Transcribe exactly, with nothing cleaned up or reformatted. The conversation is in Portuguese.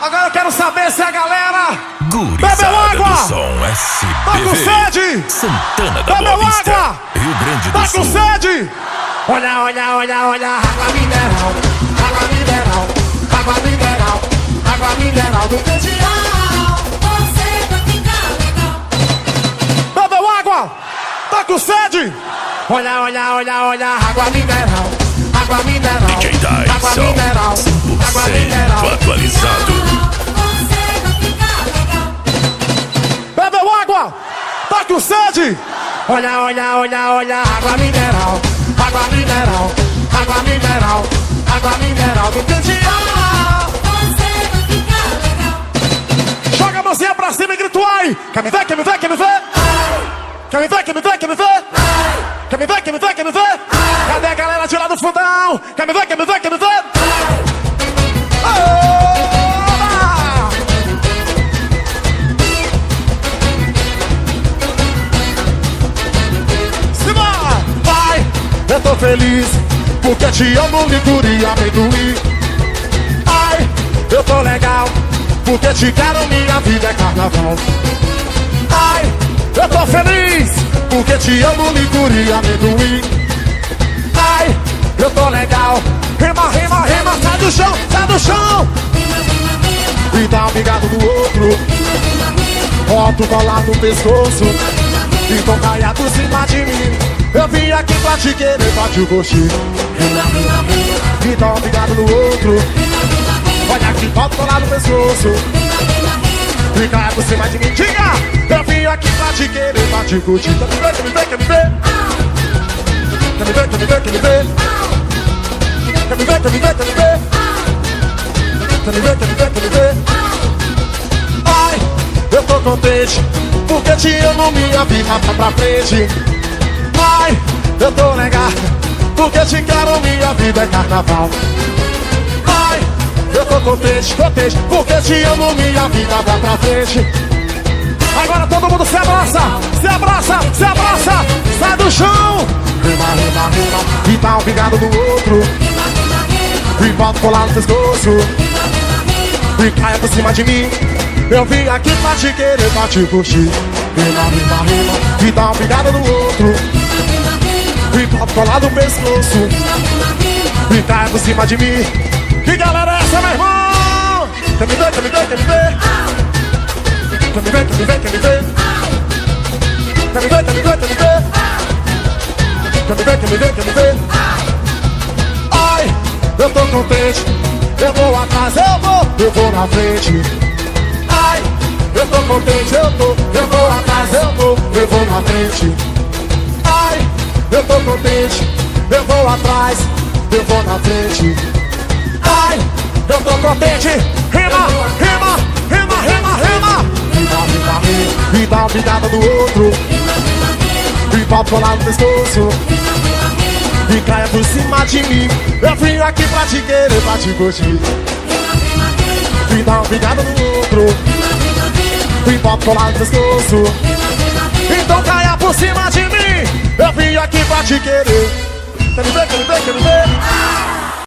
Agora eu quero saber se a galera Gurizada bebeu água. do som S Tá B com V. sede? Santana da Bebeu Boa Vista, água? Rio Grande do Tá Sul. com sede? Olha, olha, olha, olha, água mineral, água mineral, água mineral, água mineral do Candial. Você vai ficar legal. Bebeu água? Tá com sede? Olha, olha, olha, olha, água mineral, água mineral, D J água Dyson, mineral, água cem por cento mineral. atualizado. Você vai ficar legal. Bebeu água? Tá com sede? Olha, olha, olha, olha, água mineral, água mineral, água mineral, água mineral do Candial. Você vai ficar legal. Joga a mãozinha pra cima e grita ai! Quer me ver, quer me ver, quer me ver? Quer me ver, quer me ver, quer me ver? Quer me ver, quer me ver, quer me ver? Cadê a galera de lá do fundão? Quer me ver, quer me ver, quer me ver? Oba! Simbora! Vai! Eu tô feliz porque te amo, licor e amendoim. Ai, eu tô legal porque te quero, minha vida é carnaval. Ai, eu tô feliz porque te amo, licor e amendoim. Ai, eu tô legal. Rima, rima, rima, sai do chão, sai do chão. E dá um bigado do outro. Bota colar no pescoço. Então caia por cima de mim. Eu vim aqui pra te querer, pra te curtir. E dá um bigado no outro. Olha aqui, bota colar no pescoço. E caia por cima de mim. Diga! Eu vim aqui pra te querer, pra te curtir. Quer me ver, quer me ver, quer me ver? Quer me ver, quer me ver, quer me ver? Quer me ver, quer me ver, quer me ver? Quer me ver, quer me ver, quer me ver? Ai, eu tô contente porque te amo, minha vida tá pra frente. Ai, eu tô legal porque te quero, minha vida é carnaval. Ai, eu tô contente, contente porque te amo, minha vida vai pra frente. Agora todo mundo se abraça, se abraça, se abraça, sai do chão. Rima, rima, rima, e dá um pingado do outro. E bota colar no pescoço. E caia por cima de mim. Eu vim aqui pra te querer, pra te curtir. Rima, rima, rima, e dá um pingado no outro. E bota colar no pescoço. E caia por cima de mim. Que galera é essa, meu irmão? Quer me ver, quer me ver, quer me ver? Quer me ver, quer me ver, quer me ver? Quer me ver, quer me ver, quer me ver? Quer me ver, quer me ver, quer me ver? Ai, eu tô contente. Eu vou atrás, eu vou, eu vou na frente. Ai, eu tô contente, eu tô, eu vou atrás, eu vou, eu vou na frente. Ai, eu tô contente, eu vou atrás, eu vou na frente. Ai, eu tô contente. Rima, rima, rima, rima, rima. Rima, rima, rima. E dá uma pingada do outro. E bota colar no pescoço. E caia por cima de mim. Eu vim aqui pra te querer, pra te curtir. E dá uma pingada no outro. E bota colar no pescoço. Então caia por cima de mim. Eu vim aqui pra te querer. Quer me ver, quer me ver, quer me ver?